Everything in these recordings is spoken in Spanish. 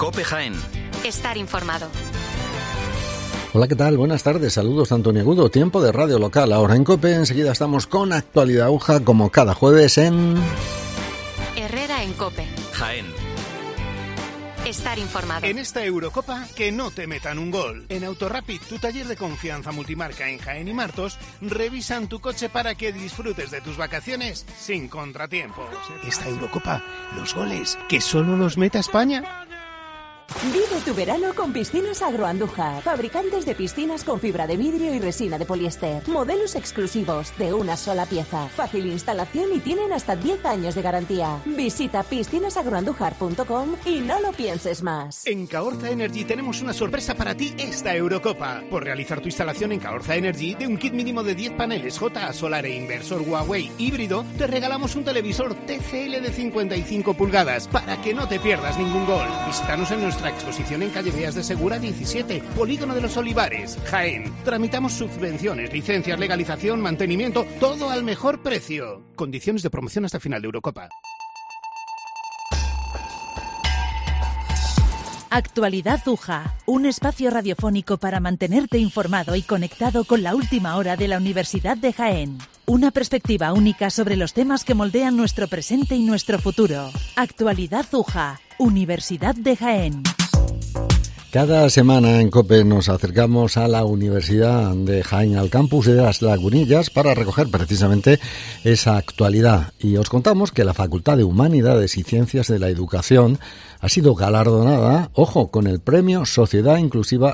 COPE Jaén. Estar informado. Hola, ¿qué tal? Buenas tardes, saludos Antonio Agudo, tiempo de radio local. Ahora en COPE, enseguida estamos con Actualidad UJA, como cada jueves en... Herrera en COPE. Jaén. Estar informado. En esta Eurocopa, que no te metan un gol. En Autorapid, tu taller de confianza multimarca en Jaén y Martos, revisan tu coche para que disfrutes de tus vacaciones sin contratiempos. Esta Eurocopa, los goles, que solo los meta España. Vive tu verano con Piscinas Agroandújar. Fabricantes de piscinas con fibra de vidrio y resina de poliéster. Modelos exclusivos de una sola pieza. Fácil instalación y tienen hasta 10 años de garantía. Visita piscinasagroandújar.com y no lo pienses más. En Caorza Energy tenemos una sorpresa para ti esta Eurocopa. Por realizar tu instalación en Caorza Energy de un kit mínimo de 10 paneles JA Solar e inversor Huawei híbrido, te regalamos un televisor TCL de 55 pulgadas para que no te pierdas ningún gol. Visítanos en nuestra exposición en calle Beas de Segura 17, Polígono de los Olivares, Jaén. Tramitamos subvenciones, licencias, legalización, mantenimiento, todo al mejor precio. Condiciones de promoción hasta final de Eurocopa. Actualidad UJA, un espacio radiofónico para mantenerte informado y conectado con la última hora de la Universidad de Jaén. Una perspectiva única sobre los temas que moldean nuestro presente y nuestro futuro. Actualidad UJA, Universidad de Jaén. Cada semana en COPE nos acercamos a la Universidad de Jaén, al campus de las Lagunillas, para recoger precisamente esa actualidad. Y os contamos que la Facultad de Humanidades y Ciencias de la Educación ha sido galardonada, ojo, con el Premio Sociedad Inclusiva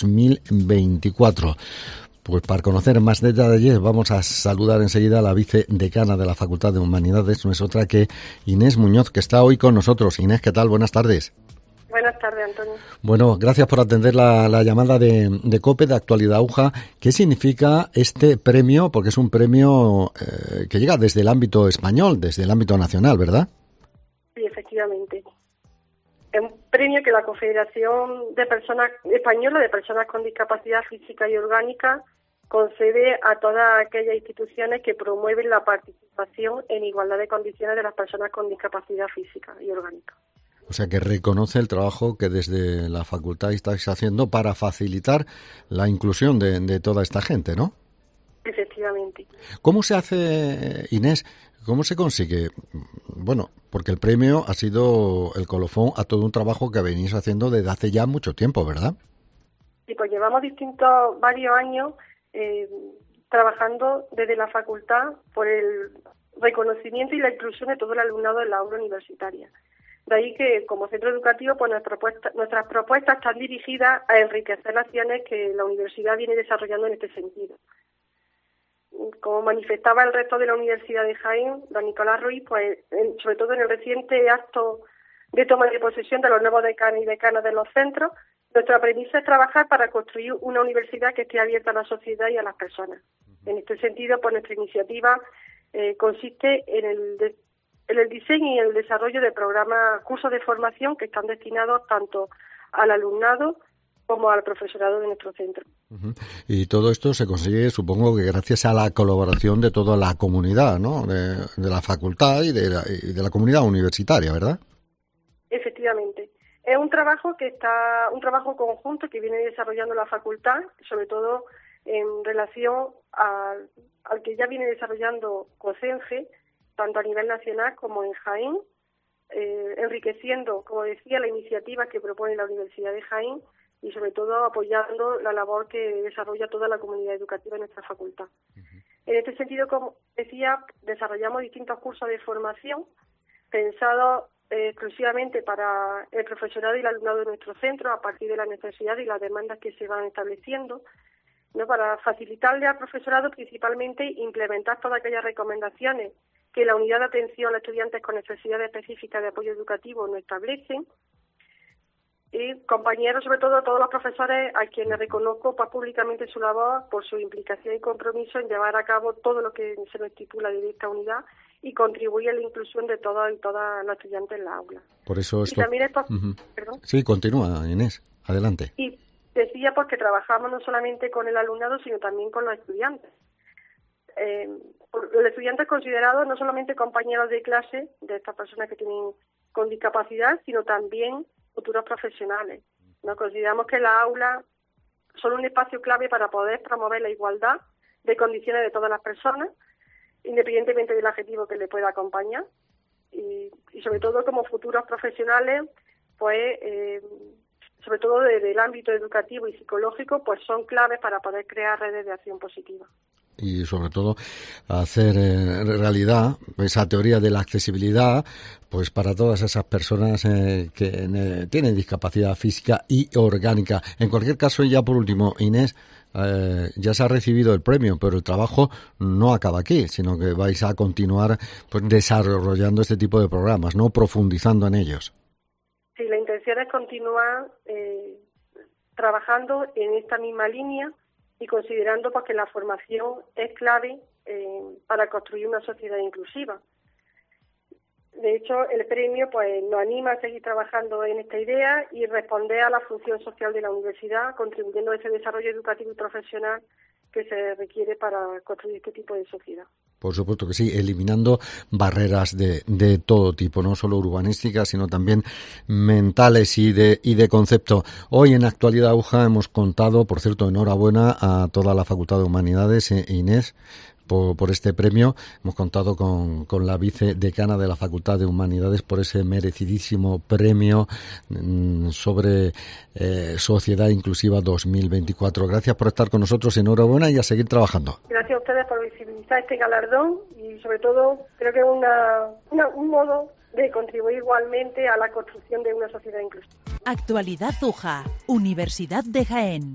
2024. Pues para conocer más detalles vamos a saludar enseguida a la vicedecana de la Facultad de Humanidades, no es otra que Inés Muñoz, que está hoy con nosotros. Inés, ¿qué tal? Buenas tardes. Buenas tardes, Antonio. Bueno, gracias por atender la llamada de COPE, de Actualidad UJA. ¿Qué significa este premio? Porque es un premio que llega desde el ámbito español, desde el ámbito nacional, ¿verdad? Sí, efectivamente. Es un premio que la Confederación de Personas Española de Personas con Discapacidad Física y Orgánica concede a todas aquellas instituciones que promueven la participación en igualdad de condiciones de las personas con discapacidad física y orgánica. O sea, que reconoce el trabajo que desde la facultad estáis haciendo para facilitar la inclusión de toda esta gente, ¿no? Efectivamente. ¿Cómo se hace, Inés? ¿Cómo se consigue? Bueno, porque el premio ha sido el colofón a todo un trabajo que venís haciendo desde hace ya mucho tiempo, ¿verdad? Sí, pues llevamos varios años trabajando desde la facultad por el reconocimiento y la inclusión de todo el alumnado en la aula universitaria. De ahí que, como centro educativo, pues nuestras propuestas están dirigidas a enriquecer las acciones que la universidad viene desarrollando en este sentido. Como manifestaba el rector de la Universidad de Jaén, don Nicolás Ruiz, pues sobre todo en el reciente acto de toma de posesión de los nuevos decanos y decanas de los centros, nuestra premisa es trabajar para construir una universidad que esté abierta a la sociedad y a las personas. En este sentido, pues nuestra iniciativa consiste en el diseño y el desarrollo de programas, cursos de formación que están destinados tanto al alumnado como al profesorado de nuestro centro. Uh-huh. Y todo esto se consigue, supongo, que gracias a la colaboración de toda la comunidad, ¿no? De la facultad y de la comunidad universitaria, ¿verdad? Efectivamente. Es un trabajo conjunto que viene desarrollando la facultad, sobre todo en relación al que ya viene desarrollando COCENGE, tanto a nivel nacional como en Jaén, enriqueciendo, como decía, la iniciativa que propone la Universidad de Jaén y sobre todo apoyando la labor que desarrolla toda la comunidad educativa en nuestra facultad. Uh-huh. En este sentido, como decía, desarrollamos distintos cursos de formación pensados exclusivamente para el profesorado y el alumnado de nuestro centro a partir de las necesidades y las demandas que se van estableciendo, ¿no? Para facilitarle al profesorado principalmente implementar todas aquellas recomendaciones que la unidad de atención a estudiantes con necesidades específicas de apoyo educativo nos establecen, y compañeros, sobre todo todos los profesores a quienes reconozco públicamente su labor por su implicación y compromiso en llevar a cabo todo lo que se nos estipula de esta unidad y contribuir a la inclusión de todos y todas los estudiantes en la aula. Por eso esto... Y también esto... Uh-huh. ¿Perdón? Sí, continúa, Inés, adelante. Y decía porque trabajamos no solamente con el alumnado, sino también con los estudiantes. Los estudiantes considerados no solamente compañeros de clase de estas personas que tienen con discapacidad, sino también futuros profesionales. Nos consideramos que las aulas son un espacio clave para poder promover la igualdad de condiciones de todas las personas, independientemente del adjetivo que le pueda acompañar, y sobre todo como futuros profesionales, pues sobre todo desde el ámbito educativo y psicológico, pues son claves para poder crear redes de acción positiva. Y sobre todo hacer realidad esa teoría de la accesibilidad, pues para todas esas personas que tienen discapacidad física y orgánica. En cualquier caso, ya por último, Inés, ya se ha recibido el premio, pero el trabajo no acaba aquí, sino que vais a continuar pues desarrollando este tipo de programas, ¿no? Profundizando en ellos. Sí, la intención es continuar trabajando en esta misma línea y considerando pues, que la formación es clave para construir una sociedad inclusiva. De hecho, el premio pues nos anima a seguir trabajando en esta idea y responder a la función social de la universidad, contribuyendo a ese desarrollo educativo y profesional que se requiere para construir este tipo de sociedad. Por supuesto que sí, eliminando barreras de todo tipo, no solo urbanísticas, sino también mentales y de concepto. Hoy en Actualidad UJA hemos contado, por cierto, enhorabuena a toda la Facultad de Humanidades, Inés, por este premio. Hemos contado con la vicedecana de la Facultad de Humanidades por ese merecidísimo premio sobre Sociedad Inclusiva 2024. Gracias por estar con nosotros, enhorabuena y a seguir trabajando. Gracias a ustedes por visibilizar este galardón y sobre todo creo que es un modo de contribuir igualmente a la construcción de una sociedad inclusiva. Actualidad UJA, Universidad de Jaén.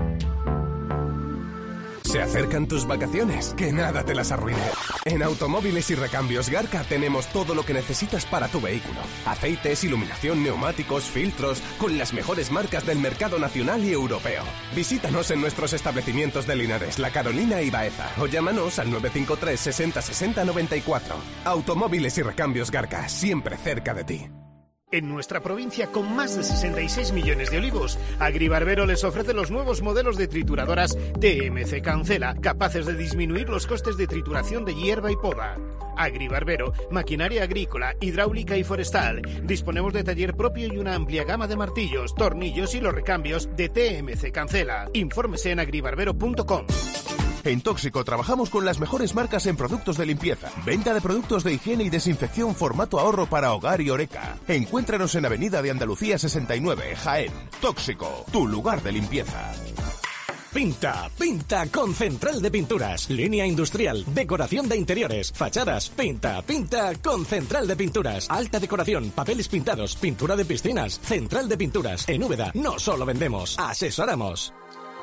Se acercan tus vacaciones, que nada te las arruine. En Automóviles y Recambios Garca tenemos todo lo que necesitas para tu vehículo. Aceites, iluminación, neumáticos, filtros, con las mejores marcas del mercado nacional y europeo. Visítanos en nuestros establecimientos de Linares, La Carolina y Baeza o llámanos al 953 60 60 94. Automóviles y Recambios Garca, siempre cerca de ti. En nuestra provincia, con más de 66 millones de olivos, Agribarbero les ofrece los nuevos modelos de trituradoras TMC Cancela, capaces de disminuir los costes de trituración de hierba y poda. Agribarbero, maquinaria agrícola, hidráulica y forestal. Disponemos de taller propio y una amplia gama de martillos, tornillos y los recambios de TMC Cancela. Infórmese en agribarbero.com. En Tóxico trabajamos con las mejores marcas en productos de limpieza. Venta de productos de higiene y desinfección formato ahorro para hogar y Oreca. Encuéntranos en Avenida de Andalucía 69, Jaén. Tóxico, tu lugar de limpieza. Pinta con Central de Pinturas. Línea industrial, decoración de interiores, fachadas. Pinta con Central de Pinturas. Alta decoración, papeles pintados, pintura de piscinas. Central de Pinturas. En Úbeda no solo vendemos, asesoramos.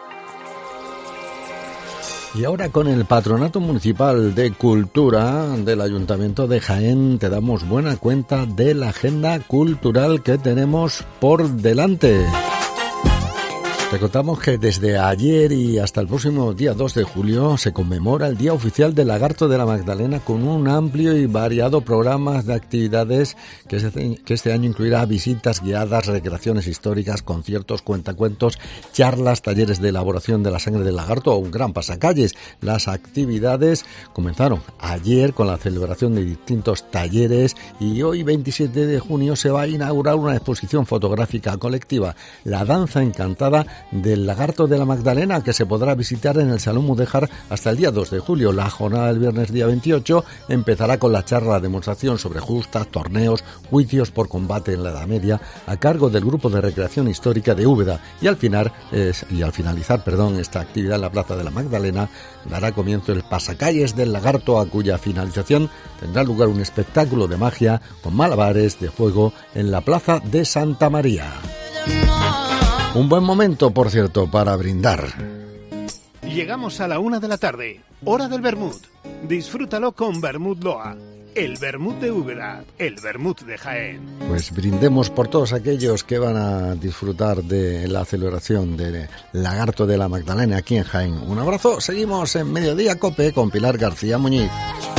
Y ahora con el Patronato Municipal de Cultura del Ayuntamiento de Jaén te damos buena cuenta de la agenda cultural que tenemos por delante. Te contamos que desde ayer y hasta el próximo día 2 de julio se conmemora el Día Oficial del Lagarto de la Magdalena con un amplio y variado programa de actividades que este año incluirá visitas guiadas, recreaciones históricas, conciertos, cuentacuentos, charlas, talleres de elaboración de la sangre del lagarto o un gran pasacalles. Las actividades comenzaron ayer con la celebración de distintos talleres y hoy 27 de junio se va a inaugurar una exposición fotográfica colectiva, La Danza Encantada del Lagarto de la Magdalena, que se podrá visitar en el Salón Mudéjar hasta el día 2 de julio. La jornada del viernes día 28 empezará con la charla demostración sobre justas, torneos, juicios por combate en la Edad Media, a cargo del Grupo de Recreación Histórica de Úbeda, y al finalizar esta actividad en la Plaza de la Magdalena dará comienzo el Pasacalles del Lagarto, a cuya finalización tendrá lugar un espectáculo de magia con malabares de fuego en la Plaza de Santa María. Un buen momento, por cierto, para brindar. Llegamos a la 1 de la tarde, hora del vermut. Disfrútalo con Vermut Loa, el vermut de Úbeda, el vermut de Jaén. Pues brindemos por todos aquellos que van a disfrutar de la celebración del Lagarto de la Magdalena aquí en Jaén. Un abrazo, seguimos en Mediodía Cope con Pilar García Muñiz.